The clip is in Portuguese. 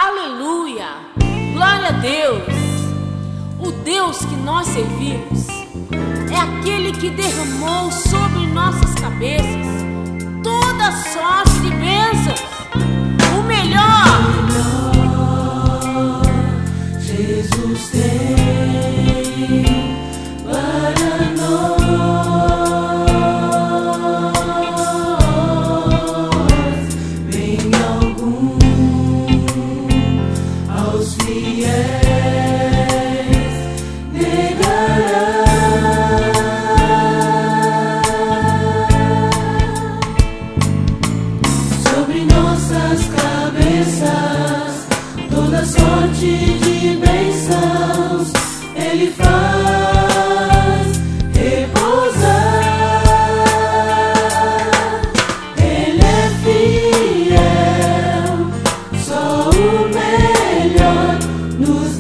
Aleluia! Glória a Deus! O Deus que nós servimos é aquele que derramou sobre nossas cabeças toda sorte de bênçãos. O melhor Jesus tem para nós. Bem algum aos fiéis negará. Sobre nossas cabeças toda sorte de bênçãos Ele faz repousar. Ele é fiel, só o melhor nos